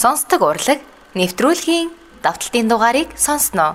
Сонсдог урлаг нэвтрүүлгийн давталтын дугаарыг сонсноо.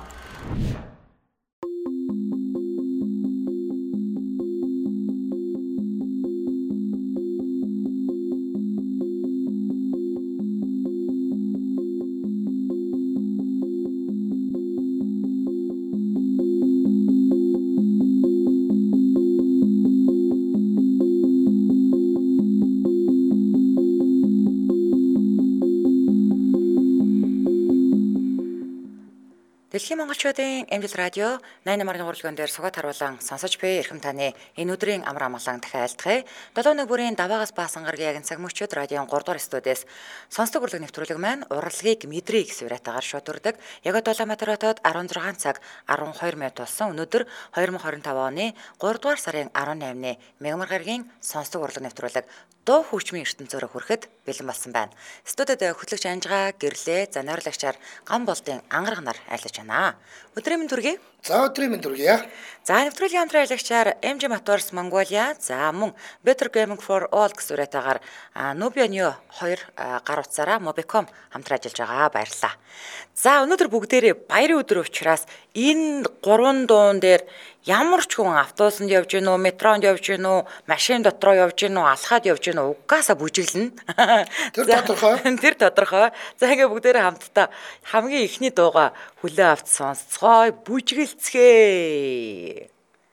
Дэлхийн монголчуудын эмнэлэг радио 88.1 урлагийн дээр сугаад харуулan сонсож буй эрхэм таны энэ өдрийн амар амгалан дахин айлтгая. 7 бүрийн даваагаас баасан гаргийн цаг мөчид радион 3 дугаар студиэс сонсдог урлаг нэвтрүүлэг маань урлагийг мэдрээ гэсэн үрэйтагаар шуудурдаг. Яг Улаанбаатар хотод 16 цаг 12 минут болсон. Өнөөдөр 2025 оны 3 дугаар сарын 18-ны мегамар гаргийн сонсдог урлаг нэвтрүүлэг дуу хөгжмийн ертөнцөөр хүрэхэд бэлэн болсон байна. Студид хөтлөгч Анжгаа гэрлээ за найруулагчаар гам болдын ангараг нар айлж байна. Өдрийн мэнд хүргэе. За өдрийн мэнд хүргэе. За нэвтрүүлгийн хамтран аялагчаар MG Motors Mongolia за мөн Better Gaming for All гэсэн үрэйтагаар Nubia 2 гар утсаараа Mobicom хамтран ажиллаж байгаа. Баярлалаа. За өнөөдөр бүгдээрээ баярын өдөр учраас энэ 3 дуун дээр ямар ч хүн автобусанд явж гин үү, метронд явж гин үү, машин дотроо явж гин үү, алхаад явж гин үү, угаасаа бүжиглэнэ. Тэр тодорхой. Тэр тодорхой. За ингээ бүгдээрээ хамтдаа хамгийн ихний дууга хүлээн авч сонсцгоо, бүжигэлцгээе.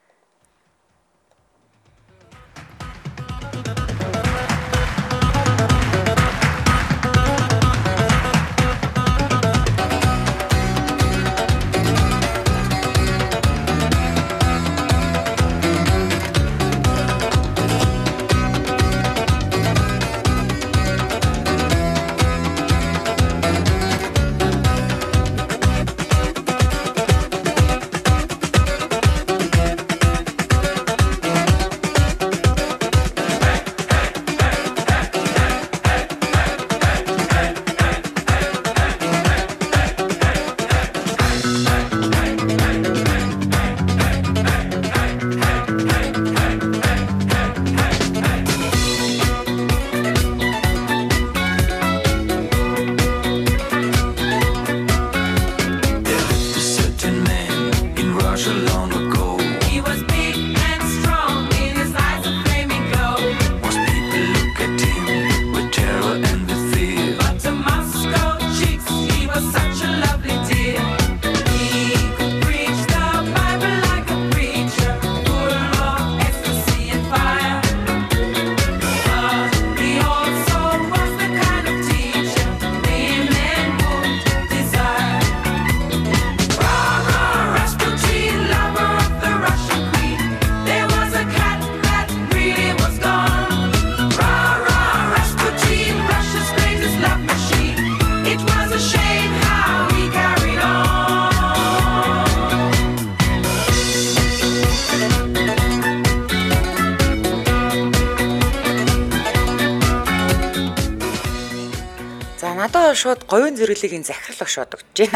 Шууд говийн зэрэглэгийн захирал шууд өгч байна.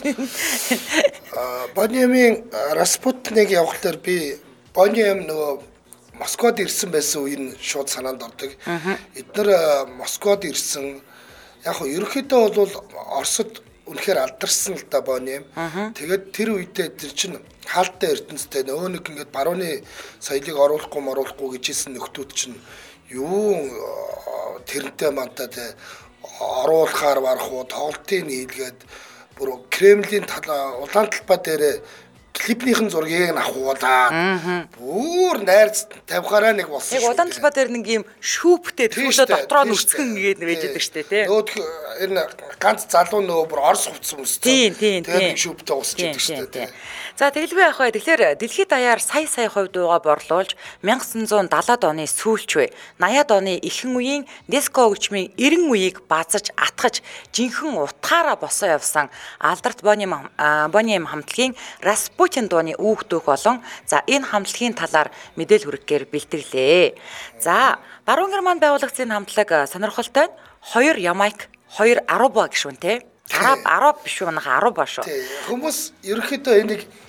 Бониемын Распутныг явахлаар би Бонием нөгөө Москвад ирсэн байсан үеийн шууд санаанд ордог. Эдгээр Москвад ирсэн яг хөө ерөнхийдөө бол Оросд үнэхээр алдарсан л да Бонием. Тэгээд тэр үедээ тэр чинь хаалттай ертөнцтэй нөгөө нэг ингээд барууны соёлыг оруулахгүй гэжсэн нөхдүүд чинь юу тэрнтэй мантаа оруулахаар барах уу тоглолтын хийлгээд бүр Кремлийн улаан талбай дээр клипнийхэн зургийг авахуулаад бүр найрц тавихаараа нэг болсон. Яг улаан талбай дээр нэг юм шүүптэй төлөө дотроо нүцгэн гээд байж байдаг штэ тий. Нөгөө энэ ганц залуу нөгөө бүр Орос хувцсан юм штэ. Тэгээд шүүптэй усч байдаг штэ. За тэгэлгүй яах вэ? Тэгэхээр дэлхийд даяар сая хувь дууга борлуулж 1970-ад оны сүүлчвэ 80-ад оны ихэнх үеийн диско хөгжмийн 90 үеийг базаж атгаж жинхэнэ утгаараа босоо явсан алдарт Бонием хамтлагийн Распутин дууны үүх дүүх болон за энэ хамтлагийн талаар мэдээлэл хүргэхээр бэлтгэлээ. За баруун германд байгуулагдсан хамтлаг сонирхолтой 2 Ямайк 2 Аруба гişүнтэй. Араб биш үү? Аруба шүү. Хүмүүс ерөнхийдөө энийг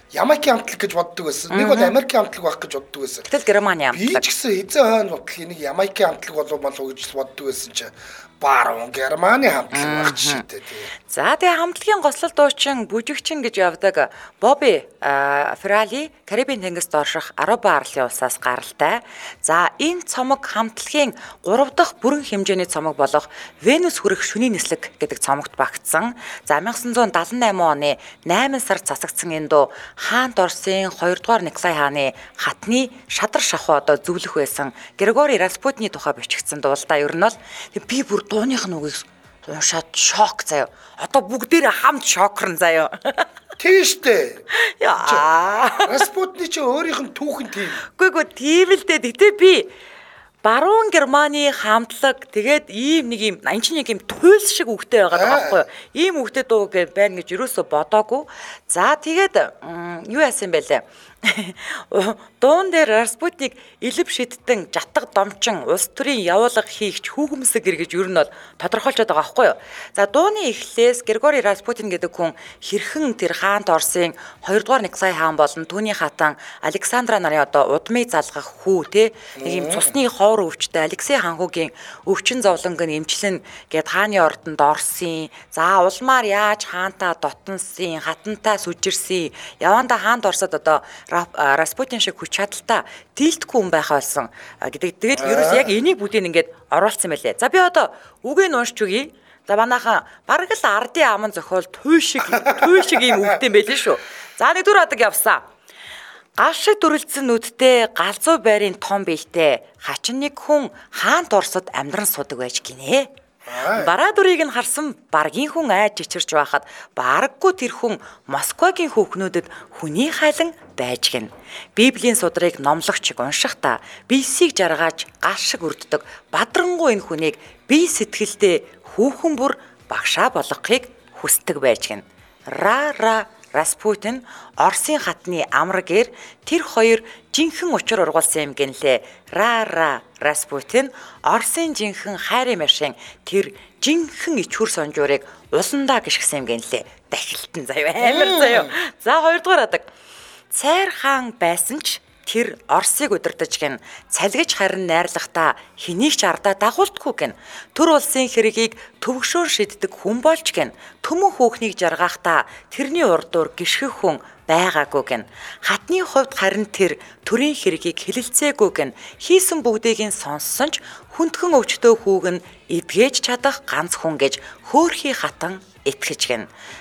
Ямайкийн хамтлаг гэж боддог байсан. Нэг бол Америкийн хамтлаг байх гэж боддог байсан. Гэтэл Германы Би хамтлаг. ч гэсэн эзэн хойно бодлоо энийг Ямайкийн хамтлаг болов гэж боддог байсан чинь баруун Германы хамтлаг байх жишээтэй тий. За тэгээ хамтлагийн гослол дуучин бүжигчин гэж явдаг Бобби Феррали Карибын тэнгис доорших Аруба арлын улсаас гаралтай. За энэ цомог хамтлагийн 3 дахь бүрэн хэмжээний цомог болох Венус хүрэх шөнийн нислэг гэдэг цомогт багтсан. За 1978 оны 8 сард засагдсан энэ дуу Хаант Оросын 2 дугаар Николай хааны хатны шадар шахуу одоо зөвлөх байсан Григорий Распутины тухай бичигдсэн дуу л да. Ер нь бол би бүр дууных нь үгийг уншаад шок заяа. Одоо бүгдээрээ хамт шокрон заяа. Тийм штэ. Яа. Распутны чи өөрийнх нь түүхэн тийм. Үгүй тийм л дээ. Гэтэ би баруун Германы хамтлаг тэгээд ийм нэг юм нэг юм туйлс шиг үгтэй байгаа байхгүй юу? Ийм үгтэй дуу байна гэж юусоо бодоогүй. За тэгээд юу яасан бэ лээ? Дуун дээр Распутник илэв шидтэн жатаг домчин улс төрийн явуулга хийгч хүүхэмсэг эргэж ер нь бол тодорхойлцоод байгаа байхгүй юу. За дууны эхлээс Григорий Распутин гэдэг хүн хэрхэн тэр Хаант Оросын 2 дугаар Николай хаан болон түүний хатан Александра нарын одоо удмыг залгах хүү те нэг юм цусны ховор өвчтэй Алексей ханхугийн өвчин зовлонг нь эмчлэн гэд хааны ордонд орсон. За улмаар яаж хаантаа дотносын хатантаа сүжирсэн. Яванда хаант Оросод одоо Распутин шиг хүч чадалтай дийлдэхгүй хүн байх байсан гэдэг. Тэгээд ерөөс яг энийг бүгдийг ингээд оруулсан байлээ. За би одоо үгийг уншиж өгье. За манайхан бараг л ардын аман зохиол туй шиг ийм үгтэй байлээ шүү. За нэг дүр адаг явсан. Гал шиг дүрлцсэн нүдтэй галзуу байрын том биетэй хачин нэг хүн Хаант Оросод амьдран судаг байж гинэ. Бараа дүрийг нь харсан баргийн хүн айж чичирч байхад бараггүй тэр хүн Москвагийн хүүхнүүдэд хүний хайлан байж гин. Библийн судрыг номлогч уншихдаа биесийг жаргааж гал шиг өрддөг бадрангуй энэ хүнийг бие сэтгэлдээ хүүхэн бүр багшаа болгохыг хүсдэг байж гин. Распутин Оросын хатны амрагээр тэр хоёр жинхэнэ учир ургуулсан юм гинлээ. Распутин Оросын жинхэнэ хайрын машин тэр жинхэнэ ичхүр сонжуурыг уландаа гიშгсэн юм гинлээ. Дахилтан заяа амар заяа. За 2 дугаар адаг. Цайр хаан байсан ч тэр Оросыг удирдах гин цалгиж харин найрлахтаа хэнийг ч ардаа дагуулдаггүй гин. Төр улсын хэргийг төвөгшөөр шиддэг хүн болж гин. Төмөн хүүхнийг жаргаахтаа тэрний урдуур гიშгэх хүн байгаагүй гин. Хатны хувьд харин тэр төрийн хэргийг хэлэлцээгүй гин. Хийсэн бүгдийг нь сонссон ч хүндхэн өвчтөө хүүг нь эдгэж чадах ганц хүн гэж хөөхий хатан итгэж гин.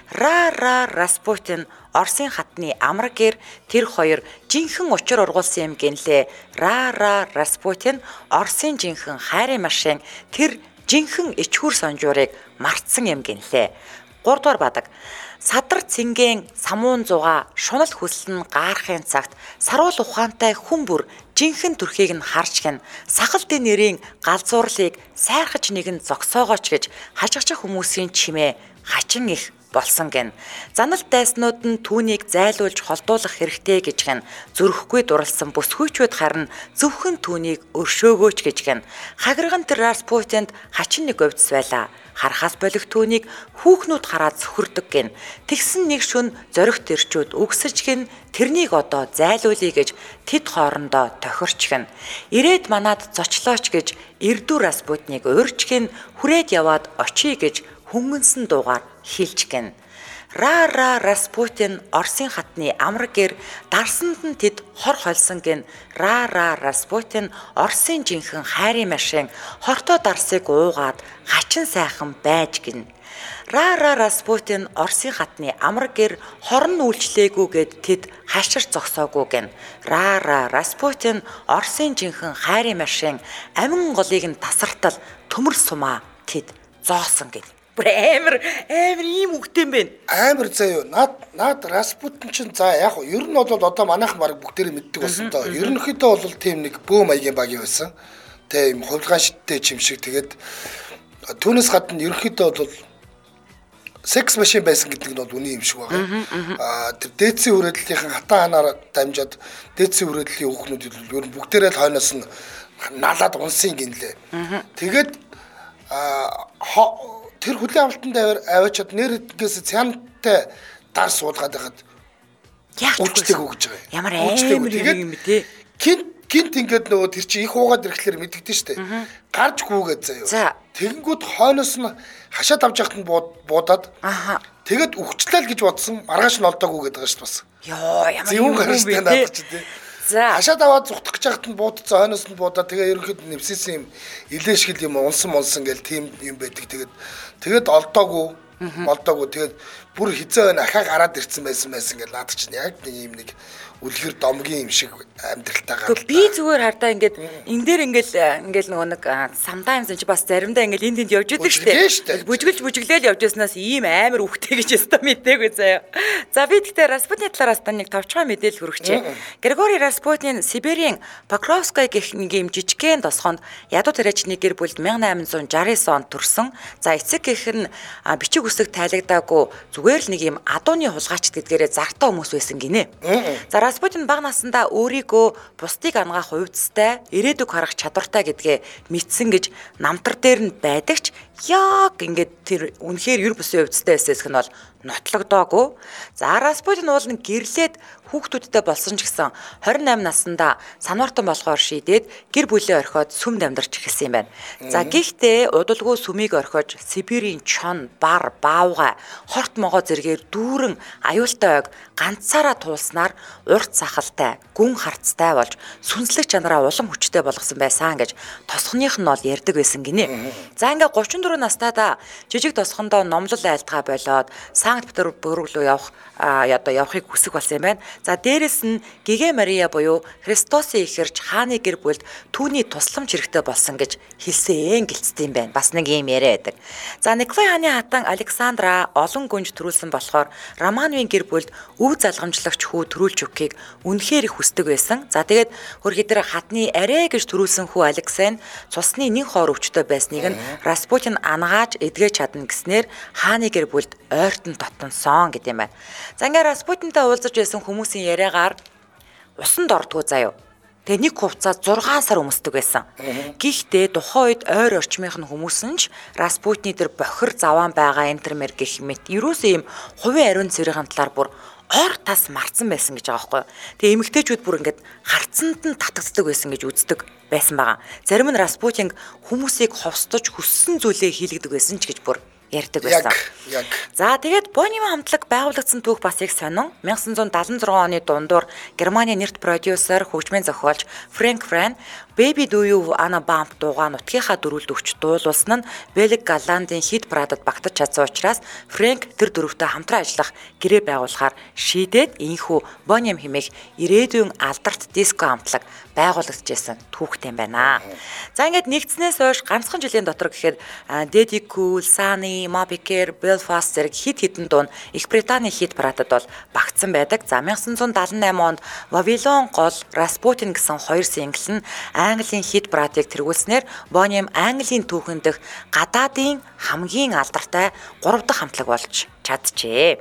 Распутин Оросын хатны амрагээр тэр хоёр жинхэнэ учир ургуулсан юм гинлээ. Распутин Оросын жинхэнэ хайрын машин тэр жинхэнэ ичхүр сонжуурыг мартсан юм гинлээ. 3 дугаар бадаг. Садар цэнгэн самуун зугаа шунал хүслэн гаарахын цагт саруул ухаантай хүн бүр жинхэнэ төрхийг нь харж гин сахалдын нэрийн галзуурлыг сайрхаж нэгэн зогсоогооч гэж хажигч хүмүүсийн чимээ хачин их болсон гэн. Занал дайснууд нь түүнийг зайлуулж холдуулах хэрэгтэй гэж гэн. Зүрхгүй дурлсан бүсгүйчүүд харин зөвхөн түүнийг өршөөгөөч гэж гэн. Хагирган тэр Распутинд хачин нэг өвдс байлаа. Харахаас болох түүнийг хүүхнүүд хараад зөвхөрдөг гэн. Тэгсэн нэг шөнө зоригт ирчүүд үгсэж гэн тэрнийг одоо зайлуулъя гэж тэд хоорондоо тохирч гэн. Ирээд манад зочлооч гэж Эрдүү Распутныг урьж гэн хүрээд яваад очие гэж хөнгөнсөн дуугаар хэлж гэн. Распутин Оросын хатны амрагээр дарсанд нь тэд хор холсон гэн. Распутин Оросын жинхэнэ хайрын машин хортоо дарсыг уугаад хачин сайхан байж гэн. Распутин Оросын хатны амрагээр хорн үйлчлээгүйгээд тэд хашир зогсоогүй гэн. Распутин Оросын жинхэнэ хайрын машин амин голыг нь тасартал төмөр сумаа тэд зоосон гэн. Амар ийм үгтэй юм бэ. Амар заяа. Наад Распутин ч за яг ер нь бол одоо манайхан баг бүгдээрээ мэддэг болсон доо. Ерөнхийдөө бол тийм нэг бөө маягийн баг байсан. Тэ юм хувилгаан шидтэй чимшиг тэгээд түүнээс гадна ерөнхийдөө бол секс машин байсан гэдэг нь бол үний юм шиг байгаа. Тэр дээдсийн хүрээллийнхэн хатан ханаар дамжаад дээдсийн хүрээллийн хүүхнүүд ер нь бүгдээрээ л хойноос нь налаад унсын гинлээ. Тэгээд тэр хүлээн авалтанд аваачаад нэр эдгээс цянтай дар суулгаад байхад Өвчтэйг өгж байгаа. Ямар амар юм бэ те. Гинт ингээд нөгөө тэр чи их уугаад ирэхлээр мэддэгдэн штэ. Гарч гүүгээд заяа. Тэгэнгүүт хойноос нь хашаад авч яхад нь буудаад. Тэгэд өгчлээ л гэж бодсон. Маргааш нь олдоогүй гэдэг байгаа штэ бас. Йоо ямар юм гарчтай надад ч тий. Хашаад аваад зүгтах гэж яхад нь буудцсан хойноос нь буудаад тэгээ ерөнхийд нэвсээсэн юм илээшгэл юм унсан гэл тийм юм байдаг. Тэгээд олдоогүй. Тэгээд бүр хизээ ахаа гараад ирсэн байсан гэл надад чинь яг ийм нэг үлгэр домгийн юм шиг амьдралтай гараад. Би зүгээр хардаа ингээд энэ дээр ингээд нөгөө нэг sometimes чи бас заримдаа ингээд энд явж идэг штэ. Бүжгэлж явж яснаас ийм амар үхтэй гэж өстө мэдээгүй заяа. За би тэгтээ Распутины талаараас нэг товчгой мэдээлэл хүргэжээ. Григорий Распутин Сибирийн Покровская гэх нэг юм жижигхэн тосгонд ядуу тариачны гэр бүлд 1869 онд төрсөн. За эцэг гэх нь бичиг үсэг тайлагдаагүй зүгээр л нэг юм адууны хулгайч гэдгээрээ зартаа хүмүүс байсан гинэ. За Распутин бага насндаа өөрийгөө бусдыг ангаах хувьцтай, ирээдүг харах чадвартай гэдгээ мэдсэн гэж намтар дээр нь байдагч яг ингээд тэр үнэхээр юр бусын хувьцтай эсэх нь бол нотлогдоогүй. За Распутин уул нь гэрлээд хүүхдүүдтэй болсон ч гэсэн 28 наснда санвартан болохоор шийдээд гэр бүлээ орхиод сүмд амьдарч эхэлсэн юм байна. За гэхдээ удалгүй сүмийг орхиож Сибирийн чон, бар, баавгай, хорт могоо зэргээр дүүрэн аюултай ойг ганцаараа туулснаар урт сахалтай, гүн харцтай болж сүнслэг чанараа улам хүчтэй болгосон байсан гэж тосхоных нь бол ярьдаг байсан гинэ. За ингээ 34 настайдаа жижиг тосхондоо номлол айлтгаа болоод Санкт-Петербург руу явахыг хүсэх болсон юм байна. За дээрэс нь Гигэ Мария буюу Христосын ихэрч хааны гэр бүлд түүний тусламж хэрэгтэй болсон гэж хэлсэн гэлцдэг юм байна. Бас нэг юм яриа байдаг. За Николай хааны хатан Александра олон гүнж төрүүлсэн болохоор Романовын гэр бүлд өв залгамжлагч хүү төрүүлж өгөхийг үнэхээр их хүсдэг байсан. За тэгээд хөрхөдөр хатны арай гэж төрүүлсэн хүү Алексей цусны нэг хоор өвчтөй байсныг нь Распутин ангааж эдгэж чадна гэснээр хааны гэр бүлд ойртон дотносон гэдэг юм байна. За ингээ Распутинтай уулзаж байсан хүмүүсийн яриагаар усанд ордгоо заяа. Тэгээ нэг хувцас 6 сар өмсдөг байсан. Гэхдээ тухайн үед ойр орчмынх нь хүмүүс нь ч Распутины тэр бохир заваан байгаа энтермер гэх мэт ерөөсөө юм хувийн ариун цэргийн талаар бүр ор тас марцсан байсан гэж байгаа байхгүй. Тэгээ эмэгтэйчүүд бүр ингээд харцанд нь татагддаг байсан гэж үздэг байсан байгаа. Зарим нь Распутин хүмүүсийг ховстож хүссэн зүйлээ хийлгдэг байсан ч гэж бүр ярьдаг байсан. За тэгээд Бонним хамтлаг байгуулагдсан түүх бас их сонин. 1976 оны дундуур Германы нэрт продюсер, хөгжмийн зохиолч Фрэнк Фран Baby Do You Wanna Bump дуугаа нутгийнхаа дөрвөлд өгч дуулуулсан нь Белг Галландын хит парадад багтаж чадсан учраас Фрэнк тэр дөрвөтэй хамтран ажиллах гэрээ байгуулахаар шийдээд энэхүү Бонним хэмээх ирээдүйн алдарт диско хамтлаг байгуулагдчихсан түүхтэй юм байна. За ингээд нэгдснээс хойш ганцхан жилийн дотор гэхэд Daddy Cool, Sunny, Moby Care, Belfast зэрэг хит хитэн дуун Их Британий хит парадад бол багтсан байдаг. За 1978 онд Вавилон гол Распутин гэсэн хоёр сингл нь Английн хит парадыг тэргүүлснээр Бонним Английн түүхэн дэх гадаадын хамгийн алдартай 3 дахь хамтлаг болж чаджээ.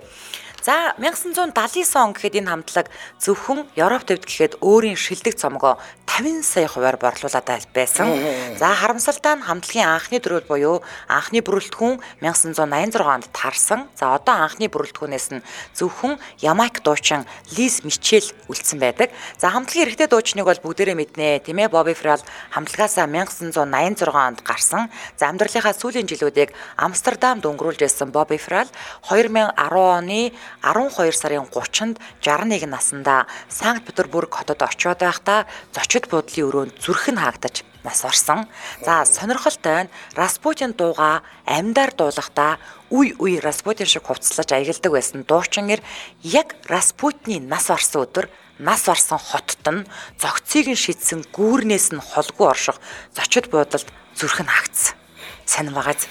За 1979 он гэхэд энэ хамтлаг зөвхөн Европ төвд гэхэд өөрийн шилдэг цомгоо 50 сая хувиар борлуулад байсан. За харамсалтай нь хамтлагийн анхны дөрөв буюу анхны бүрэлдэхүүн 1986 онд таарсан. За одоо анхны бүрэлдэхүүнээс нь зөвхөн Ямайк дуучин Лиз Мичел үлдсэн байдаг. За хамтлагийн эрэгтэй дуучныг бол бүгдээрээ мэднэ, тийм ээ. Бобби Фрал хамтлагаасаа 1986 онд гарсан. За амьдралынхаа сүүлийн жилүүдийг Амстердамд өнгөрүүлж байсан Бобби Фрал 2010 оны 12 сарын 30-нд 61 наснда Санкт-Петербург хотод очиод байхдаа зочид буудлын өрөөнд зүрх нь хаагдаж нас орсон. За сонирхолтой нь Распутин дууга амьдаар дуулахдаа үе Распутин шиг хувцлаж аягалдаг байсан дуучинэр яг Распутины нас орсон өдөр нас барсан хотод нь зөгцийг нь шидсэн гүүрнээс нь холгүй орших зочид буудалд зүрх нь хаагдсан. Сайн багаз.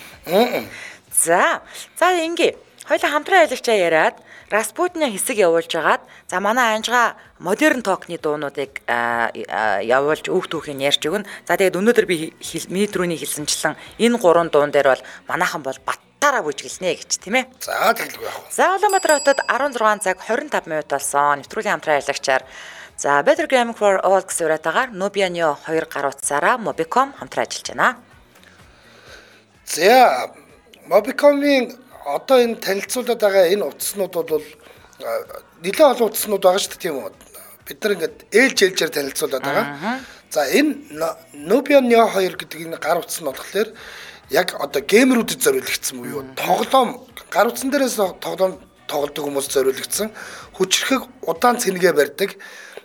За ингээ хоёулаа хамтран аялагчаа яриад Распутины хэсэг явуулж агаад за манай анжгаа модерн токны дуунуудыг явуулж өв түүхийг ярьж өгнө. За тэгээд өнөөдөр би миний түрүүний хэлсэнчлэн энэ 3 дуун дээр бол манайхан бол баттаараа бүжгэлнэ гэж тийм ээ. За тэгэлгүй яах вэ? За Улаанбаатар хотод 16 цаг 25 минут болсон. Нэвтрүүлгийн хамтран аялагчаар за Better Grammar for All гэсэн урайтаагаар Nubian-ё 2 гар утсаараа Mobicom хамтран ажиллаж байна. За Mobicom-ийн одоо энэ танилцуулаад байгаа энэ утаснууд бол нэлээд олон утаснууд байгаа шүү дээ тийм үү. Бид нар ингээд ээлжээр танилцуулаад байгаа. За энэ Nubian-ы 2 гэдэг энэ гар утас нь болохоор яг одоо геймерүүдэд зориулагдсан буюу тоглоом гар утсан дээрээс тоглоом тоглодог хүмүүс зориулагдсан хүчрхэг удаан цэнгээ барьдаг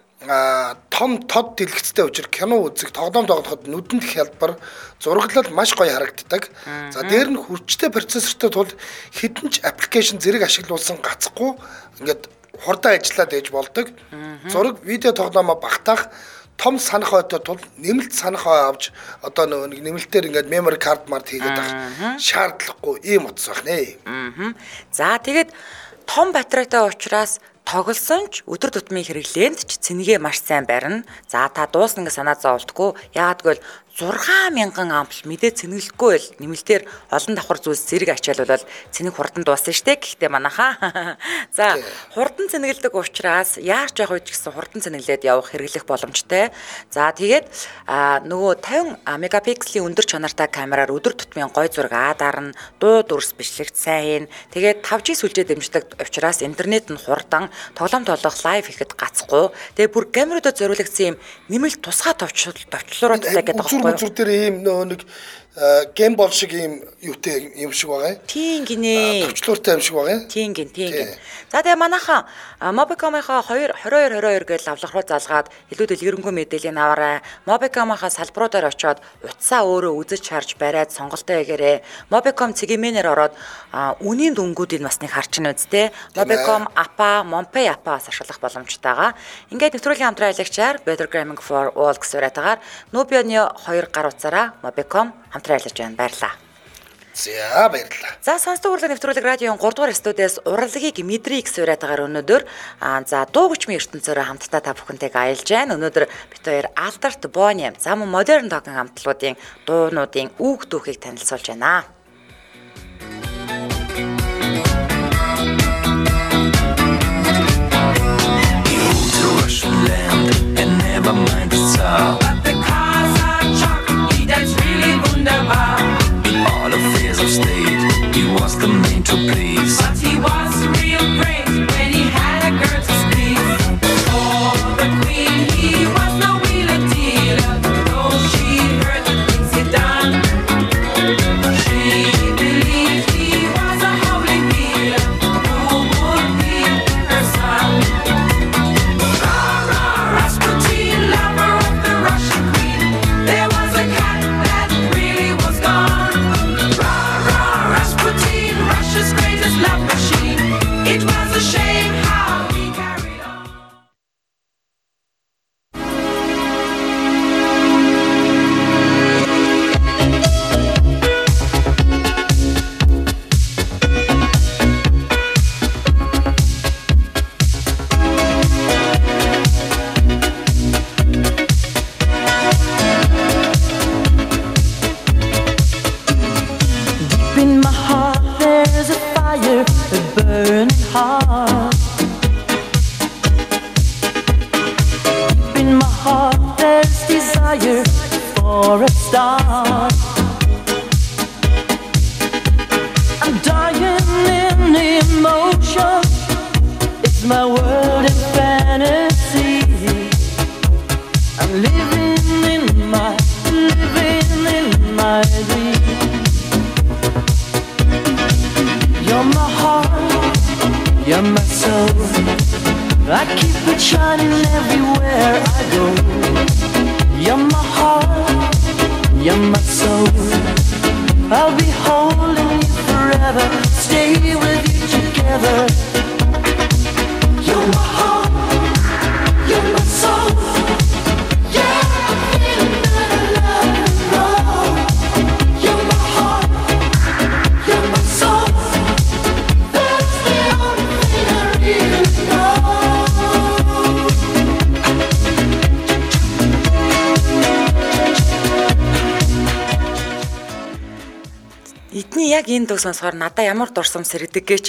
том тод дэлгэцтэй учир кино үзэх тоглоом тоглоход нүдэнд хялбар зураглал маш гоё харагддаг. За дээр нь хүчтэй процессортой тул хэдэн ч аппликейшн зэрэг ашиглуулсан гацхгүй ингээд хурдан ажиллаад ээж болдог. Зураг видео тоглоомоо багтаах том санах ойтой тул нэмэлт санах ой авч одоо нэг нэмэлтээр ингээд memory card март хийгээд байх шаардлагагүй ийм утас байна. За тэгээд том батарейтай учраас тоглосон ч өдөр тутмын хэрэглээнд ч цэнэгээ маш сайн барина. За та дуусна гэж санаа зовлтгүй. Яагад гэвэл 6000 ампл мэдээ цэнэглэхгүй л нэмэлтээр олон давхар зүйлс зэрэг ачаалбал цэнэг хурдан дуусна штэ. Гэхдээ манайхаа. За хурдан цэнэглэдэг учраас яарч явах үед гэсэн хурдан цэнэглээд явах хэрэглэх боломжтой. За тэгээд нөгөө 50 мегапикселийн өндөр чанартай камераар өдөр тутмын гой зураг дарна, дуу дүрс бичлэгт сайн. Тэгээд 5G сүлжээ дэмждэг учраас интернет нь хурдан тоглоом тоглох лайв хийхэд гацхгүй. Тэгээ бүр камеруудад зориулагдсан юм нэмэлт тусгай товчлууруулдаг гэдэг зүр дээр ийм нэг геймбол шиг ийм юутэй юм шиг байгаа. Тийм гинэ. Төвчлөртэй юм шиг байгаа. Тийм гин. За тэгээ манайхаа Mobicom-ийнхаа 2222 гэж авлах руу залгаад илүү дэлгэрэнгүй мэдээллийг аваарай. Mobicom-ийнхаа салбаруудаар очиод утсаа өөрөө үзэж харж бариад сонголтоо хийгээрэй. Mobicom цэгмэнээр ороод үнийн дүнгуудыг бас нэг харчин үсттэй. Mobicom апа, Monpay апаас ашиглах боломжтойгаа. Ингээд нэвтрүүлгийн хамтран аялагчаар Better Gaming for All гэсэн уриатагаар Nubian-ы 2 гар утсаараа Mobicom хамтран ажиллаж байна. Баярлалаа. За баярлалаа. За сонсдог урлаг нэвтрүүлэг радион 3 дугаар студиэс урлагийг мэдрий гэсэн уриатагаар өнөөдөр за дуу хүчмийн ертөнцөөр хамтдаа та бүхэнтэйг аялж байна. Өнөөдөр бид хоёр Albert Boniem зам модерн тогийн хамтлагуудын дуунуудын үг дүүхийг танилцуулж байна. He was the man to please, but he was real great when he had a girl to squeeze. Oh, the queen, he was no wheeler dealer. Though she heard the things he done, she believed he was a holy healer who would be her son. Rasputin, lover of the Russian queen. There was a cat that really was gone. Rasputin, Russia's greatest love machine. It was a shame how he carried on. In my heart there's a fire, a burning heart. In my heart there's desire for a star. I'm dying in emotion. It's my world in fantasy. I'm living in my dream. You're my heart, you're my soul. I keep it shining everywhere I go. You're my heart, you're my soul. I'll be holding you forever, stay with you together. You're my heart, you're my soul. Yeah, I'm feeling that I love and roll. You're my heart, you're my soul. That's the only thing I really know. Эдний яг энэ дуу сонсохоор надад ямар дурсам сэрдэг гэж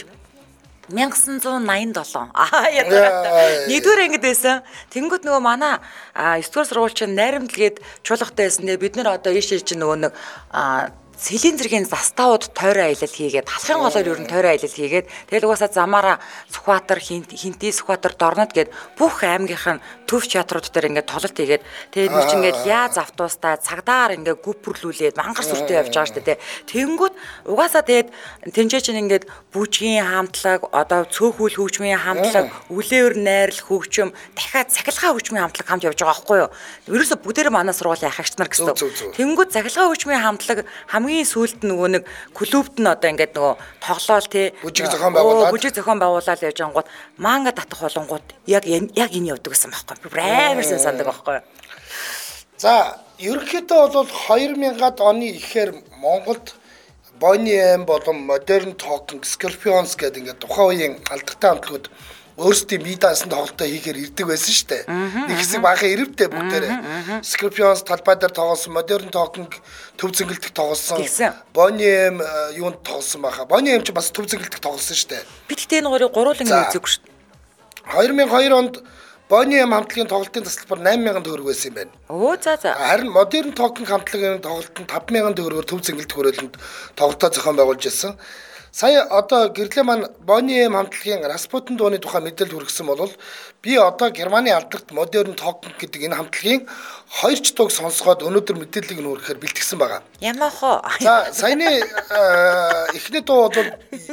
1987 нэгдүгээр ангид байсан. Тэнгүүд нөгөө манай 9 дугаар сургууль чинь найрамдлагад чуулгатай байсан. Тэгээ бид нэр одоо ийшээ чинь нөгөө нэг цилиндрийн застаууд тойроо аялал хийгээд халахын голоор ер нь тойроо аялал хийгээд тэгэл угаасаа замаараа Сүхбаатар хинтий Сүхбаатар Дорнод гээд бүх аймгийнх нь төв театрууд дээр ингээд тололт хийгээд тэгээд нүч ингээд яаз автуустаа цагдаар ингээд гүпрлүүлээд мангар сүртэй явж байгаа шүү дээ. Тэнгүүд угаасаа тэгээд тэнцээ чинь ингээд бүжгийн хамтлаг одоо цөөхүүл хөгжмийн хамтлаг үлээр найрал хөгжим дахиад цахилгаан хөгжмийн хамтлаг хамт явж байгаа байхгүй юу? Ерөөсө бүгдээрээ манай сургуулийн ах эгч нар гэсэн. Тэнгүүд цахилгаан хөгжмийн хамтлаг хамгийн сүүлд нөгөө нэг клубт нь одоо ингээд нөгөө тоглоал тий бүжиг зохион байгуулаад явж ангууд манга татах болонгууд яг энэ явдаг гэсэн байхгүй юу? Брэвэрсэн сандаг байхгүй юу? За, ерөнхийдөө бол 2000-ад оны ихээр Монголд Boney M болон Modern Talking Scorpions гэдэг ингээд тухайн үеийн алдартай хамтлагууд өөрсдийн бие даасан тоглолтоо хийхээр ирдэг байсан шүү дээ. Нэг хэсэг баахан ирэвтэй бүгдээрээ. Scorpions талбай дээр тоглосон, Modern Talking төв зингэлдэх тоглосон. Boney M юунд тоглосон баха. Boney M ч бас төв зингэлдэх тоглосон шүү дээ. Би тэгтээ энэ хоёрыг гуруулан үзээгүй шүү дээ. 2002 онд Boney M хамтлагийн тоглолтын тасалбар 8,000 төгрөг байсан юм байна. Оо за. Харин Modern Talking хамтлагийн тоглолтод 5,000 төгрөгөөр төв зингэлдэх хүрээлэнд тоглолтоо зохион байгуулж ирсэн. Сая одоо гэрлээ маань Boney M хамтлагийн Rasputin дууны тухай мэдээлэл хүргэсэн бол би одоо Германы алдарт Modern Talking гэдэг энэ хамтлагийн 2 ч дууг сонсгоод өнөөдөр мэдээллийг нь хүргэхээр бэлтгэсэн байгаа. Ямахо. За саяны эхний дуу бол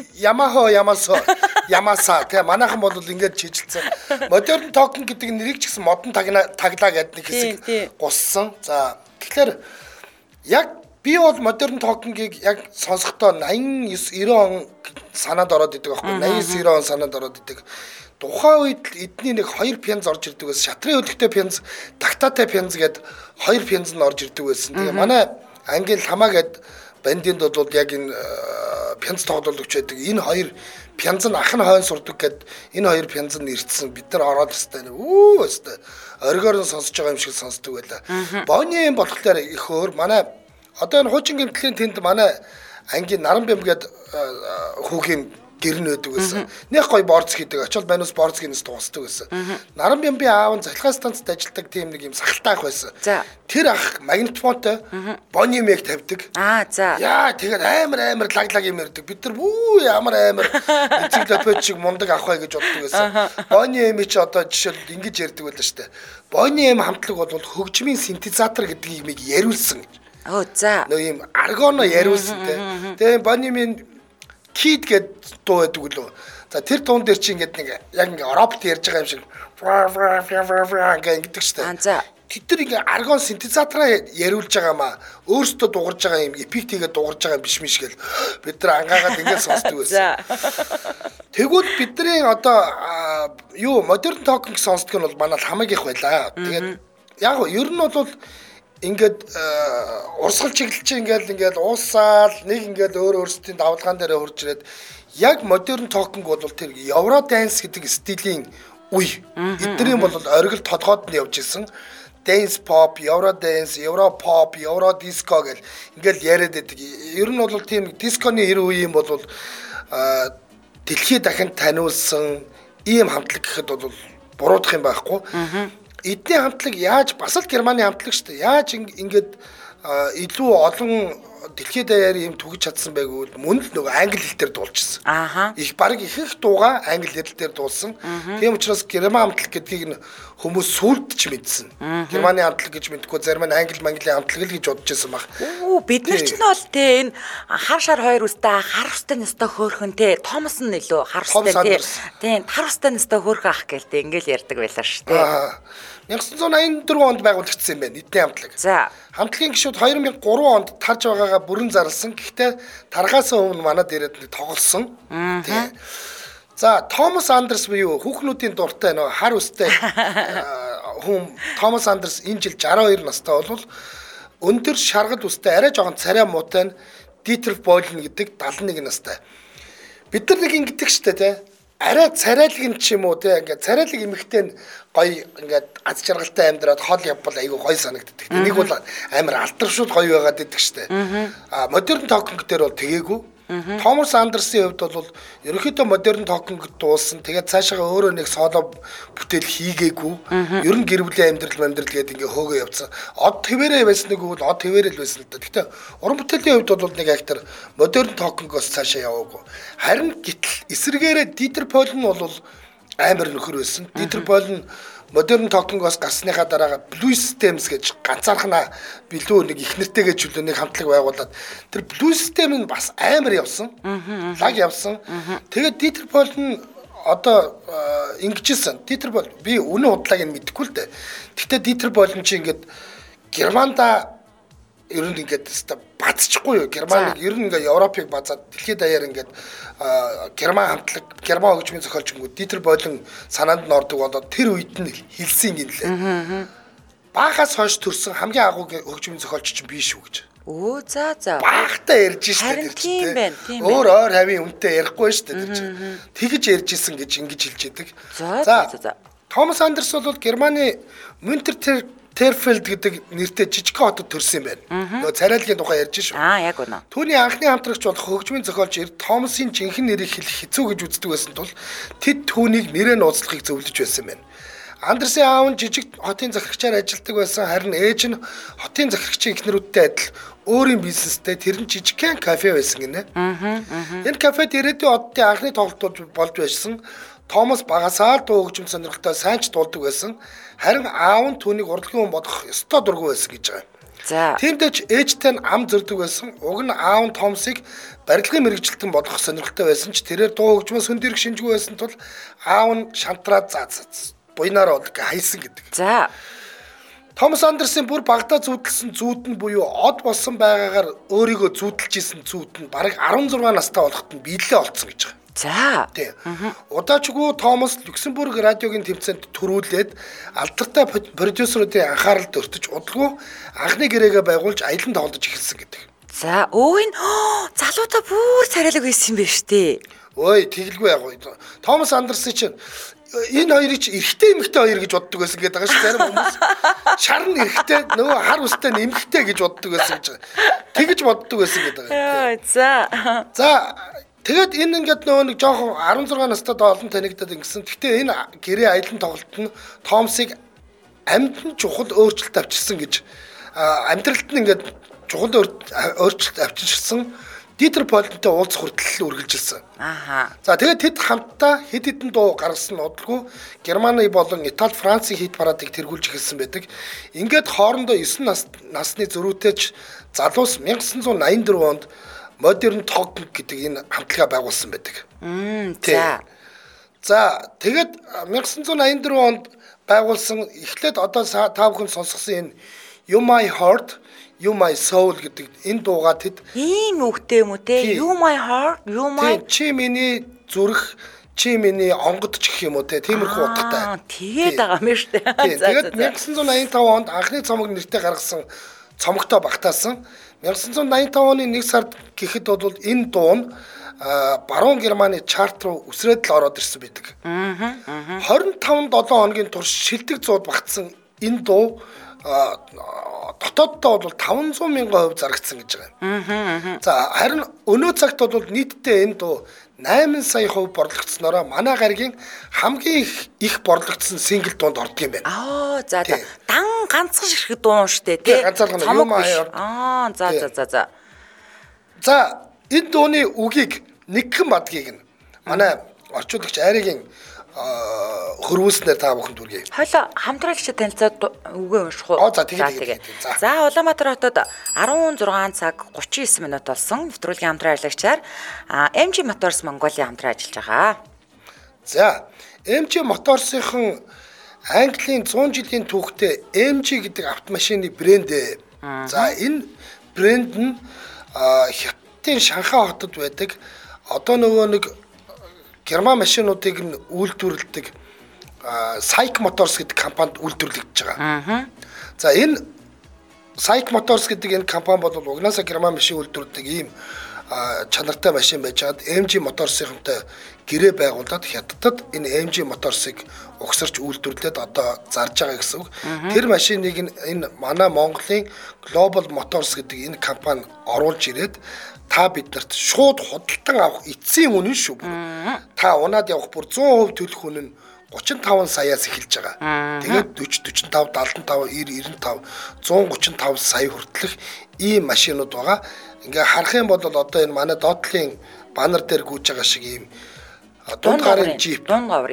Ямаса тий манайхан бол ингэж чижилсэн. Modern Talking гэдэг нэрийг ч гэсэн модон таглаа гэдэг нэг хэсэг гуссан. За тэгэхээр яг би бол Modern Talking-ыг яг сонсохдоо 89-90 он санаад ороод идэг байхгүй 89-90 он санаад ороод идэг. Тухайн үед эдний нэг 2 пянз орж ирдэг байсан. Шатрын өдөртэй пянз, тактатай пянз гээд 2 пянз нь орж ирдэг байсан. Тэгээ манай Англи хамаа гээд бандинд бол яг энэ пянз тоглоулагч байдаг. Энэ 2 пянз нь ах нь хойно сурдаг гээд энэ 2 пянз нь ирдсэн. Бид нар ороод өстэй оргоор нь сонсож байгаа юм шиг сонсдог байлаа. Boney M болохоор их өөр манай одоо энэ хуучин гэмтлийн тэнд манай ангийн наран бям гээд хүүгийн гэр нь байдаг байсан. Нэг гой борц хийдэг. Очол байнус борц гинэс дуусдаг байсан. Наран бямбын аав нь захилгаан станцд ажилладаг тийм нэг юм сахалтай ах байсан. Тэр ах магнитофонтой Boney M-ийг тавьдаг. За. Яа тэгээд амар лаглаг юм ярьдаг. Бид нар ямар амар энциклопед шиг мундаг ах бай гэж боддог байсан. Boney M чи одоо жишээл ингэж ярьдаг байлаа штэ. Boney M хамтлаг бол хөгжмийн синтезатор гэдэг юмыг яриулсан. Оо за. Нөө юм аргоно яриулсан те. Тэгээ Boney M Kid гэдэг дуу байдаг лөө. За тэр дуун дээр чи ингээд нэг яг ингээд робот ярьж байгаа юм шиг гэдэг штэ. За. Тэд нар ингээд аргон синтезатораа яриулж байгаа маа. Өөрсдөө дуурж байгаа юм эффектийгээ дуурж байгаа юм биш гэл бид нар ангаагаад ингээд сонсдог байсан. Тэгвэл бидний одоо юу Modern Talking сонсдог нь бол манай хамаг их байлаа. Тэгээд яг ер нь бол ингээд урсгал чиглэлч ингээд уусаал нэг ингээд өөрсдийн давлгаан дээр хурж ирээд яг Modern Talking бол тэр Euro dance гэдэг стилийн үе. Эднэрийн бол оргил тодгоод нь явж исэн. Dance pop, Euro dance, Euro pop, Euro disco гэл ингээд яриад байдаг. Ер нь бол тийм дисконы үе юм бол дэлхийд дахин таниулсан ийм хамтлаг гэхэд бол буруудах юм байхгүй. Эдний хамтлаг яаж бас л Германы хамтлаг шүү дээ. Яаж ингээд илүү олон дэлхийд даяар юм түгэж чадсан байггүй мөн л нөгөө англи хэл дээр дуулжсэн. Их баг их дууга англи хэл дээр дуулсан. Тийм учраас Герман хамтлаг гэдгийг нь хүмүүс сүлд ч мэдсэн. Германы хамтлаг гэж мэдгүй зарим нь англи манглийн хамтлаг л гэж бодож байсан баг. Бид нар ч нь бол те энэ хар шар хоёр үстэй хар устай нэстэ хөөхөн те Томас нь илүү хар устай тийм хар устай нэстэ хөөх ах гэлтэй ингээл ярьдаг байлаа шүү дээ. 1984 онд байгуулагдсан юм байна эдний хамтлаг. За. Хамтлагийн гишүүд 2003 онд тарж байгаагаа бүрэн зарласан. Гэхдээ тархаас өмнө манад ирээд тоглосон. Тийм. За, Томас Андерс буюу хүүхнүүдийн дуртай нөө хар үстэй хүн Томас Андерс энэ жил 62 настай бол өндөр шаргал үстэй арай жоохон царай муутай Дитер Бойлн гэдэг 71 настай. Бид нар нэг ингэдэг штэ тий. Арай царайлаг ч юм уу те ингээд царайлаг эмэгтэй гоё ингээд аз жаргалтай амьдраад хол явбал айгүй гоё санагддаг. Нэг бол амар алдаршуул гоё байгаад идэг штэ. Modern Talking дээр бол тэгээгүй. Томас Андерсын хувьд бол ерөнхийдөө модерн токинг дуулсан. Тэгээд цаашаа өөрөө нэг соло бүтээл хийгээгүй. Ер нь гэр бүлийн амьдрал гэдэг ингээ хөөгөө явцсан. Од хэвээрээ байсан нэг үл од хэвээрээ л байсан л да. Гэхдээ уран бүтээлийн хувьд бол нэг актер модерн токингоос цаашаа яваагүй. Харин гítэл эсэргээрээ Дитер Пол нь бол амар нөхөр байсан. Дитер Пол нь модерн токингоос гарсныхаа дараа Blue Systems гэж ганцаархнаа билүү нэг их нэртэйгээ чөлөөний хамтлаг байгуулад тэр Blue System нь бас амар явсан. Лаг явсан. Тэгээд Dieter Bohlen нь одоо ингэжсэн. Dieter Bohlen би үнэн худлааг нь мэдэхгүй л дээ. Гэхдээ Dieter Bohlen чи ингээд Германда ер нь ингээд бацчихгүй юу? Герман ер нь ингээд Европыг базаад дэлхийд даяар ингээд Герман хамтлаг, Герман хөгжмийн зохиолчингүүд Dieter Bohlen санаанд нь ордог болоод тэр үед нь хэлсэн юм лээ. Баахаас хойш төрсэн хамгийн агуу хөгжмийн зохиолч чинь би шүү гэж. Өө за. Баахтаа ярьж штэ тэр чинь. Өөр ойр хавийн үнтэй ярихгүй штэ тэр чинь. Тэгэж ярьж исэн гэж ингэж хэлж яадаг. За. Томас Андерс бол Германы Мюнтер Терфелд гэдэг нэртэй жижигхэн хотод төрсэн юм байна. Нөгөө царайлгийн тухай ярьж шүү. Яг үнэ. Түүний анхны хамтрагч болох хөгжмийн зохиолч Томасын жинхэнэ нэрийг хэлэх хэцүү гэж үздэг байсан тул тэд түүнийг нэрээ нууцлахыг зөвлөж байсан байна. Андерсын аав нь жижиг хотын захирагчаар ажилладаг байсан. Харин ээж нь хотын захирагчийн эхнэрүүдтэй адил өөрийн бизнестэй тэр нь жижигхэн кафе байсан гинэ. Энэ кафед ирээдүйн оддын анхны тоглолтууд болж байсан. Томас багасаа дуу хөгжим сонирхолтой сайн ч дуулдаг байсан. Харин аав нь түүнийг урлагийн хүн бодох ёстой дургүй байсан гэж байгаа. За. Тиймдээ ч ээжтэй нь ам зөрдөг байсан. Уг нь аав нь Томасыг барилгын мэрэгжилтэн бодох сонирхолтой байсан ч тэрээр дуу хөгжмөөс хөндөрөх шинжгүй байсан тул аав нь шантраад буйнаараа хайсан гэдэг. За. Томас Андерсын бүр багтаа зүүдэлсэн зүүд нь буюу од болсон байгаагаар өөрийгөө зүүдэлж исэн зүүд нь бараг 16 настай болоход нь биелээ олцсон гэж байгаа. За. Тийм. Удаачгүй Томас Люксембург радиогийн тэмцээнд төрүүлээд алдартай продюсеруудын анхааралд өртөж удалгүй анхны гэрээгээ байгуулж аялан тоглож эхэлсэн гэдэг. За, энэ залуудаа бүр царайлаг байсан юм байна штэ. Ой, тэгэлгүй яг уу. Томас Андерсын чинь энэ хоёрыг чи эрэгтэй эмэгтэй хоёр гэж боддог байсан гэдэг байгаа шүү. Зарим хүмүүс шарн эрэгтэй нөгөө хар устай нэмэгтэй гэж боддог байсан гэж. Тэгэж боддог байсан гэдэг байгаа. За. Тэгээд энэ ингээд нөгөө нэг жоохон 16 настай олон танигдаад ингэсэн. Гэхдээ энэ гэрээ аялан тоглолт нь Томасыг амьд нь чухал өөрчлөлт авчирсан гэж амьдралд нь ингээд чухал өөрчлөлт авчирсан Dieter Bohlenтэй уулзах хүртэл үргэлжилсэн. За тэгээд тэд хамтдаа хэд хэдэн дуу гаргасан удалгүй Германы болон Итали, Францын хит парадыг тэргүүлж эхэлсэн байдаг. Ингээд хоорондоо 9 насны зөрүүтэйч залуус 1984 онд модерн токинг гэдэг энэ хамтлагаа байгуулсан байдаг. За тэгээд 1984 онд байгуулсан эхлээд одоо та бүхэн сонсгосон энэ You My Heart, You My Soul гэдэг энэ дуугаа тэд ийм үгтэй юм уу те? You My Heart, You My чи миний зүрх, чи миний онгод ч гэх юм уу те? Тиймэрхүү утгатай. Тэгээд байгаа юм шүү дээ. Тэгээд 1985 онд анхны цомог нэртэй гаргасан цомогтой багтаасан. 1985 оны 1 сард гэхэд бол энэ дуу нь баруун Германы чарт руу үсрээд л ороод ирсэн байдаг. 25-7 хоногийн турш шилдэг зууд багтсан энэ дуу дотооддоо бол 500 мянган хувь зарагдсан гэж байгаа юм. За харин өнөө цагт бол нийтдээ энэ дуу 8 сая хувь борлогдсноороо манай гаригийн хамгийн их борлогдсон сингл дуунд ордог юм байна. За. Дан ганцхан ширхэг дуу штэ тий. Цомог биш. За. За энэ дууны үгийг Нэгхэн Бадгийг нь манай орчуулагч Айргийн хөрвүүлснээр та бүхэнд үргэе. Хойло хамтраалагч танилцаад үгээ унших уу? За тэгээд. За Улаанбаатар хотод 16 цаг 39 минут болсон. Нэвтрүүлгийн хамтран ажиллагчаар MG Motors Mongolia хамтран ажиллаж байгаа. За MG Motors-ын Английн 100 жилийн түүхтэй MG гэдэг автомашины брэнд. За энэ брэнд нь Хятадын Шанхай хотод байдаг. Одоо нөгөө нэг Герман машинуудыг нь үйлдвэрлэдэг Saik Motors гэдэг компанид үйлдвэрлэгдэж байгаа. За энэ Saik Motors гэдэг энэ компани бол угнаасаа Герман машин үйлдвэрлэдэг ийм чанартай машин байж хаад MG Motors-ынхтай гэрээ байгуулад Хятадд энэ MG Motors-ыг угсарч үйлдвэрлээд одоо зарж байгаа гэсэн үг. Тэр машиныг энэ манай Монголын Global Motors гэдэг энэ компани оруулж ирээд та биднэрт шууд худалдан авах эцсийн үнэн шүү. Та унаад явах бүр 100% төлөх үнэ нь 35 саяас эхэлж байгаа. Тэгээд 40, 45, 75, 90, 95, 135 сая хүртэлх ийм машинууд байгаа. Ингээ харах юм бол одоо энэ манай доотлын банер дээр гүйж байгаа шиг ийм дунд гаврын жип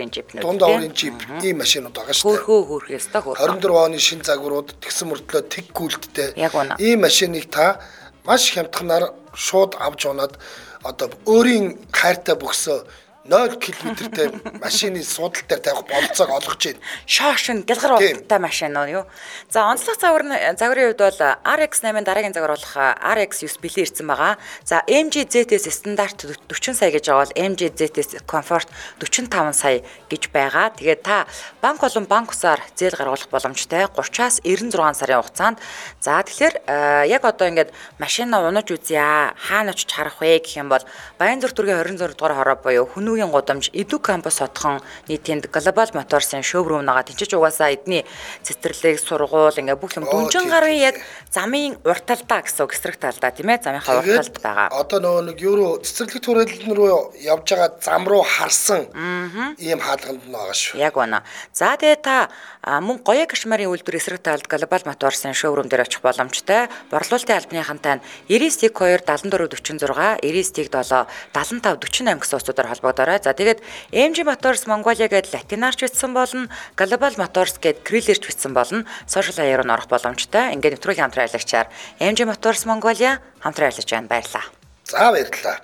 ийм машинууд байгаа шүү дээ. Хөөхөөс та хөөхөө. 24 оны шин загварууд тэгсэн мөртлөө тэг гүйлттэй Яг үнэ. ийм машиныг та маш хямдханаар шууд авч унаад одоо өөрийн хайртай бөхсөө 0 км-тэй машины суудал дээр тавих болцоог олгож байна. Шоошин гэлгар болттой машин уу юу. За онцлог загварын хувьд бол RX8-ын дараагийн загвар болох RX9 бэлэн ирсэн байгаа. За MG-ZS стандарт 40 сая гэж байгаа бол MG-ZS Comfort 45 сая гэж байгаа. Тэгээд та банк болон банк усаар зээл гаргуулах боломжтой 30-аас 96 сарын хугацаанд. За тэгэхээр яг одоо ингээд машинаа унаж үзье хаана очиж харах вэ гэх юм бол Баянзүр дүргийн 26 дугаар хороо буюу Хүнүүгийн гудамж Edu Campus хотхон нийтийн Global Motors-ын шоурум байгаа. Тэнцэж угаасаа эдний цэцэрлэг сургууль ингээ бүх юм дүнжин гарын яг замын урталдаа гэсэн үг эсрэг талдаа тийм ээ замынхаа урталд байгаа. Одоо нөгөө нэг евро цэцэрлэг төрөлн рүү явж байгаа зам руу харсан ийм хаалганд нь байгаа шүү. Яг байна. За тэгээ та мөн Гоёо гашмарын үйлдвэр эсрэг талд Global Motors-ын шоурум дээр очих боломжтой. Борлуулалтын албаныхантай 99-2 7446 99-7 75 48 гэсэн утсуудаар холбогдорой. За тэгээд MG Motors Mongolia гэдэг латинарч бичсэн болно. Global Motors гэдэг крилэрч бичсэн болно. Сошиал хаягаар нь орох боломжтой. Ингээд нэвтрүүлгийн хамтран аялагчаар MG Motors Mongolia хамтран аярлаж байна. Баярлалаа. За баярлалаа.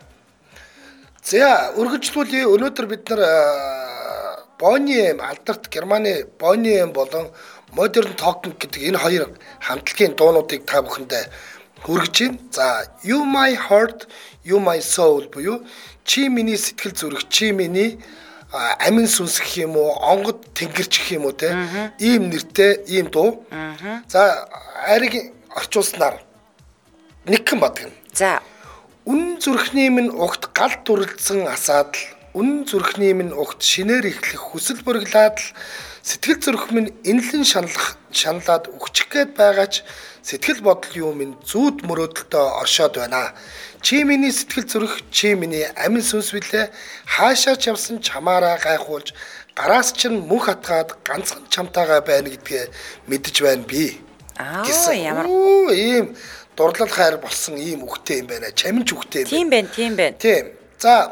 За үргэлжлүүлээ. Өнөөдөр бид нар Boniem алдарт Германы Boniem болон Modern Talking гэдэг энэ хоёр хамтлагийн дуунуудыг та бүхэндээ хүргэж байна. За You My Heart, You My Soul буюу чи миний сэтгэл зүрх, чи миний амин сүнс гэх юм уу, онгод тэнгэрч гэх юм уу те. Ийм нэртэй ийм дуу. За ариг орчуулснаар нэгэн бадгна. За Үнэн зүрхний минь угт галт дүрлцэн асаад л үнэн зүрхний минь угт шинээр ихлэх хүсэл бүрглаад л сэтгэл зүрх минь инлэн шаналаад өгчих гээд байгаач сэтгэл бодол юу минь зүүд мөрөөдөлтөд оршоод байна. Чи миний сэтгэл зүрх, чи миний амин сүнс билээ. Хаашаач явсан чамаараа гайхуулж гараас чинь мөнх хатгаад ганцхан чамтайгаа байна гэдгээ мэдэж байна би. Ямар ийм дурлал хайр болсон ийм үгтэй юм байна. Чаминч үгтэй юм. Тийм байна. Тийм. За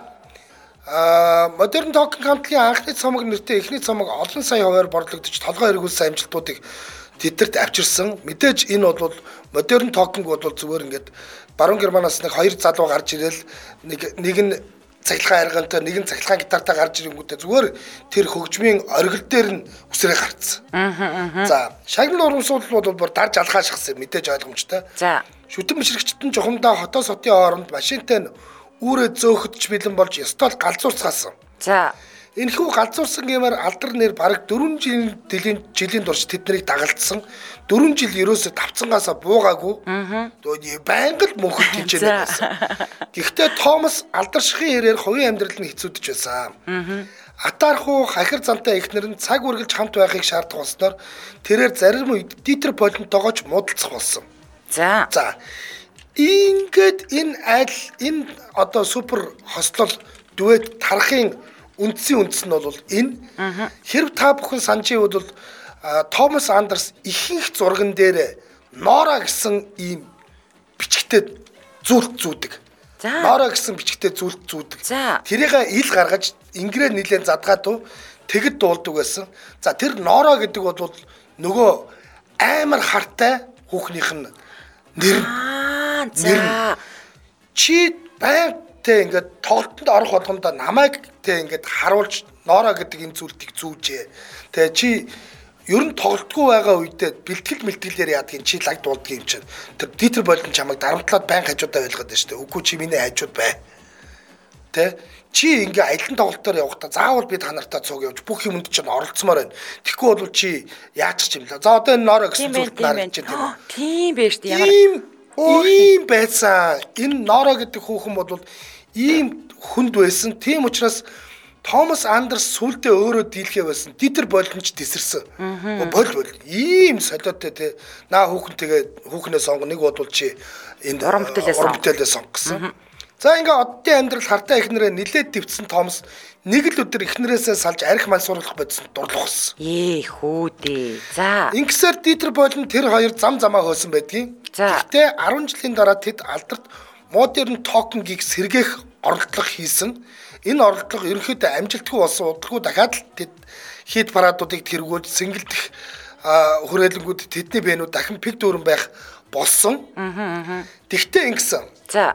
Modern Talking хамтлагийн анхны цомог нэртэй эхний цомог олон сая хувиар борлогдож толгой эргүүлсэн амжилтуудыг тэдэрт авчирсан. Мэдээж энэ бол Modern Talking бол зүгээр ингээд баруун Германаас нэг хоёр залуу гарч ирэл нэг нь цахилгаан аргантай нэг нь цахилгаан гитартай гарч ирэнгүүтээ зүгээр тэр хөгжмийн оргил дээр нь үсрээ гарцсан. За шагнал урамсуул бол бүр дарж алхаашгсан мэдээж ойлгомжтой. За шүтэн бишрэгчтэн жухамдаа хотоос хотын хооронд машинтай нь үүрээ зөөхөж бэлэн болж ёстол галзуурцгаасан. за Энэхүү галзуурсан гэмээр алдар нэр бараг 4 жилийн турш тэднийг дагалдсан. 4 жил ерөөсө давцангаасаа буугаагүй. Тэгээд байнга л мөнхөд тийж байсан. Гэхдээ Томас алдаршихын хэрээр хувийн амьдрал нь хэцүүдэж байсан. Атаархуу хахир зантай эхнэр нь цаг үргэлж хамт байхыг шаардах болсноор тэрээр зарим үед Дитер Полентойгоо ч муудалцах болсон. за Ингээд энэ одоо супер хослол дуэт тарахын үндсийн үндэс нь бол энэ хэрв та бүхэн санджийн үед бол Томас Андерс ихэнх зурган дээр Нора гэсэн ийм бичгтээ зүйлт зүүдэг. Нора гэсэн бичгтээ зүйлт зүүдэг. Тэрийг ил гаргаж ингэрээр нилээн задгаад уу тэгэд дуулдаг байсан. За тэр Нора гэдэг бол нөгөө амар хартай хүүхнийх нь нэр. за Чи байнтай ингээд тоглолтод орох болгондоо намайг тэ ингээд харуулж Нора гэдэг энэ зүйлийг зүүжээ. Тэгээ чи ер нь тоглолтгүй байгаа үедээ бэлтгэл яадгийн чи лаг дуулдаг юм чинь. Тэр Дитер Болон чамайг дарамтлаад байн хажуудаа байлгаад байна шүү дээ. Үгүй чи миний хажууд бай. Тэ чи ингээ аялан тоглолтоор явахдаа заавал би та нартай цуг явж бүх юмд чинь оролцмоор байна. Тэгэхгүй бол чи яачих юм бэ? За одоо энэ Нора гэсэн зүйлд нарж чинь тийм байж тээ ямар ийм байсан. Энэ Нора гэдэг хүүхэн бол ийм хүнд байсан. Тийм учраас Томас Андерс сүулдэ өөрөө дийлхээ байсан. Дитер Болонч тесэрсэн. Бол ийм солиотой те. Наа хүүхэн тэгээ хүүхнээ сонго нэг бодвол чи энэ уран бүтээлээ сонгосон. За ингээ оддын амьдрал хартаа ихнэрээ нилээд дэвцсэн Томс нэг л өдөр ихнэрээсээ салж арх маань сурлах бодсон дурлах болсон. Хүүдээ. За. Ингэсээр Дитер болон тэр хоёр зам замаа хөөсөн байдгийн. За. Гэхдээ 10 жилийн дараа тэд алдарт модерн токингийг сэргээх оролдлого хийсэн. Энэ оролдлого ерөнхийдөө амжилтгүй болсон удалгүй дахиад л тэд хит парадуудыг тэргүүлж сэнгэлдэх хүрээлэнгүүд тэдний бэнүүд дахин пик дүүрэн байх болсон. Тэгтээ ингэсэн. За.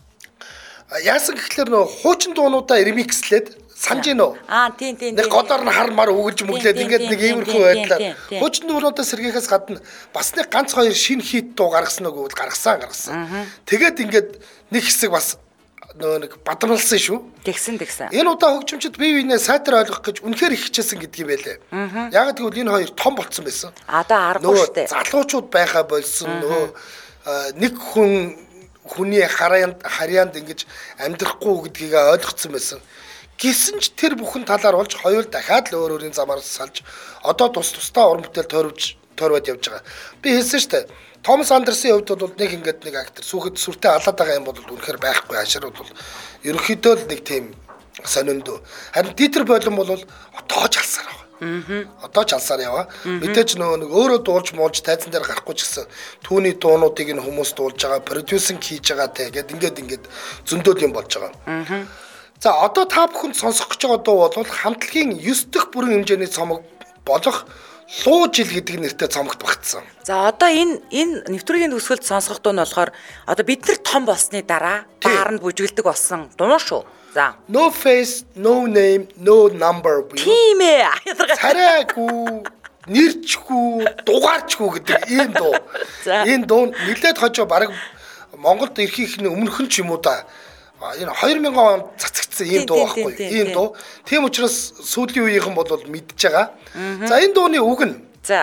Яасан гэхэлэр нөө хуучин дуунуудаа ремикслээд санаж гинөө. Тийм. Нэг годоор нь хармаар өгүүлж мөглээд ингээд нэг иймэрхүү байдлаар хуучин дуунуудаа сэргээхээс гадна бас нэг ганц хоёр шинэ хит дуу гаргасан нөгөө гаргасан. Тэгээд ингээд нэг хэсэг бас нөө нэг бадамлсан шүү. Тэгсэн. Энэ удаа хөгжимчд бие биенээ сайтар ойлгох гэж үнэхээр их хичээсэн гэдгийг байлээ. Яг тэгвэл энэ хоёр том болцсон байсан. Одоо аргагүй шүү дээ. Залуучууд байхаа болсон нөгөө нэг хүний харьяанд ингэж амьдрахгүй гэдгийг ойлгоцсон байсан. Гэсэн ч тэр бүхэн талаар болж хоёул дахиад л өөр өөрийн замаар салж одоо тусдаа уран бүтээл тойрвоод явж байгаа. Би хэлсэн шүү дээ. Томас Андерсын хувьд бол нэг ингээд нэг актер сүхэд сүртэй алаад байгаа юм бол үнэхээр байхгүй хаширууд бол ерөнхийдөө л нэг тийм сониндоо. Харин Дитер болон бол одоо ч алсаар байгаа. Одоо ч алсаар яваа. Мэдээж нэг өөрөө дуулж муулж тайзан дээр гарахгүй ч гэсэн түүний дуунуудыг нь хүмүүс дуулж байгаа, продюсинг хийж байгаа те гэдэг ингээд зөндөөл юм болж байгаа. За одоо та бүхэнд сонсох гэж байгаа дуу бол хамтлагийн 9 дахь бүрэн хэмжээний цомог болох Луу жил гэдэг нэртэй цомогт багтсан. За одоо энэ нэвтрүүлгийн төгсгөлд сонсох дуу нь болохоор одоо бид нар том болсны дараа бааранд бүжгэлдэг болсон дуу шүү. За. No face, no name, no number. Тийм ээ. Царайгүй, нэрчгүй, дугаарчгүй гэдэг ийм дуу. Энэ дуу нэлээд хожоо баг Монголд ирэхийнхний өмнөх нь ч юм уу да. Энэ 2000 он цацагдсан ийм дуу байхгүй. Ийм дуу. Тийм учраас сүүлийн үеийнхэн бол мэдж байгаа. За энэ дууны үг нь. За.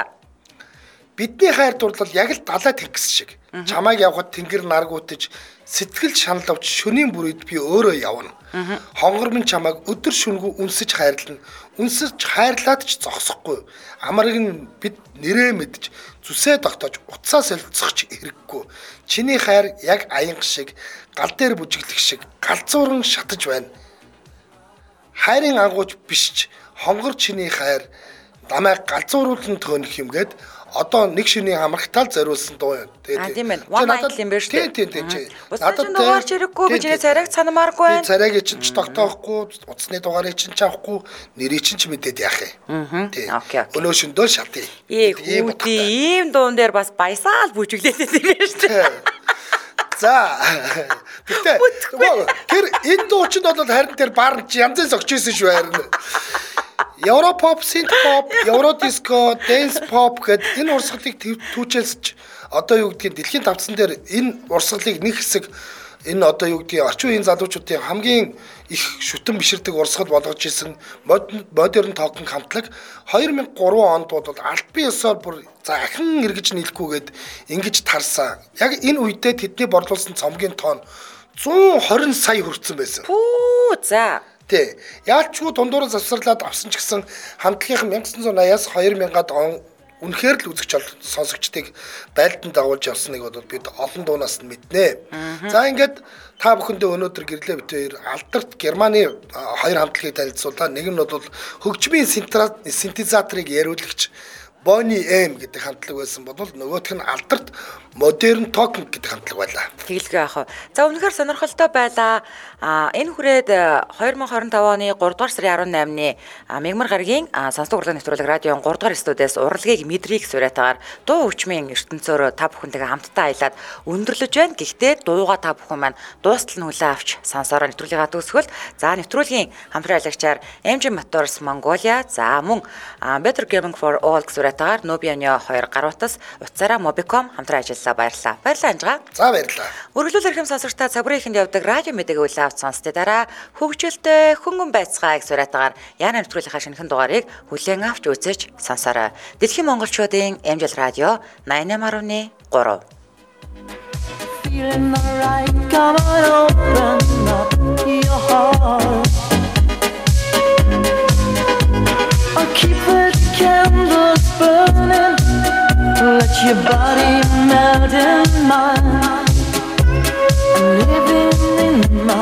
Бидний хайр дурлал яг л далай тэнгис шиг. Чамайг явхад тэнгэр наргуутаж сэтгэл шаналвч шөнийн бүрийд би өөрөө явна. Хонгор минь чамайг өдөр шөнөгүй үнсэж хайрлана. Үнсэж хайрлаад ч зогсохгүй. Амарыг нь бид нэрээ мэдж зүсээ тогтоож утсаа солилцох ч хэрэггүй. Чиний хайр яг аянга шиг гал дээр бүжиглэх шиг галзууран шатаж байна. Хайрын ангууч биш ч хонгор чиний хайр намайг галзууруулан төөнөх юм гээд одоо нэг шөнийн хамрагтаал зориулсан дуу юм. Тийм ээ. One night юм байна шүү дээ. Тийм. Надад дугаарч ирэхгүй би чиний царайг санамааргүй байна. Царайг чинь ч тогтоохгүй, утасны дугаарыг чинь ч авахгүй, нэрийг чинь ч мэдээд яах юм. Тийм. Өнөө шөндөө шатъя. Ийм дуун дээр бас баясаал бүжиглээд байдаг юм шүү дээ. За. Гэтэ тэр энэ дуу чинь бол харин тэр бар янзын согч ийсэн шүү харин. Европоп, синт-поп, евродиско, dance pop гэдэг энэ урсгалыг түүчилж одоо юу гэдгийг дэлхийн тавцсан дээр энэ урсгалыг нэг хэсэг энэ одоо юу гэдгийг орчин үеийн залуучуудын хамгийн их шүтэн биширдэг урсгал болгож исэн модерн токинг хамтлаг 2003 онд бол албан ёсоор бүр захин эргэж нийлэхгүйгээд ингэж тарсан. Яг энэ үедээ тэдний борлуулсан цомгийн тоон 120 сая хүрсэн байсан. Пүү за. Тэ. Яалчгүй дундуур завсарлаад авсан ч гэсэн хамтлагийнхан 1980-аас 2000-ад он үнэхээр л үзэгч сонсогчдыг байлдан дагуулж явсныг бол бид олон дуунаас нь мэднэ. За ингээд та бүхэндээ өнөөдөр гэрлээ бид хоёр алдарт Германы хоёр хамтлагийг танилцуулаа. Нэг нь бол хөгжмийн синтезаторыг яриулагч Boney M гэдэг хамтлаг байсан бол нөгөөх нь алдарт модерн токинг гэдэг хамтлаг байлаа. Тэгэлгүй яах вэ? За үнэхээр сонирхолтой байлаа. Энэ хүрээд 2025 оны 3 дугаар сарын 18-ны Мягмар гарагийн сонсдог урлаг нэвтрүүлэг радион 3 дугаар студиэс урлагийг мэдрийг сураатагаар дуу хөгжмийн ертөнцөөр та бүхэнтэйгээ хамтдаа аялаад өндөрлөж байна. Гэхдээ дууга та бүхэн маань дуустал нүлээ авч сонсороо нэвтрүүлгээ төгсгөл. За нэвтрүүлгийн хамтран аялагчаар MG Motors Mongolia за мөн Better Gaming for All сураатагаар Nobianyo 2 гаруутас утсаараа Mobicom хамтран ажиллаа. Баярлалаа. Баярлалаа Анжгаа. За баярлалаа. Үргэлжлүүлэр хэм сонсогчдаа цагуурын ихэнд явдаг радио мэдээг үлээвч сонсдоо дараа хөгжилтэй хөнгөн байцгааг сураатагаар яна нэвтрүүлгийнхаа шинэхэн дугаарыг хүлээн авч үзэж сонсоорой. Дэлхийн монголчуудын Амжил радио 88.3. Feeling alright, come on, open up your heart. I'll keep the candles burning. Let your body melt in mine. I'm living in my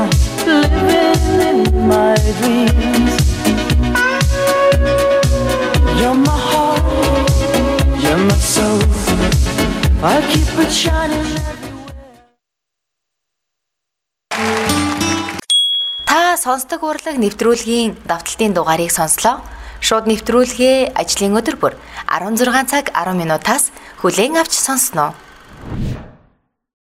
it shining everywhere. Та сонсдог урлаг нэвтрүүлгийн давталтын дугаарыг сонслоо. Шууд нэвтрүүлгээ ажлын өдөр бүр 16 цаг 10 минутаас хүлээн авч сонсноо.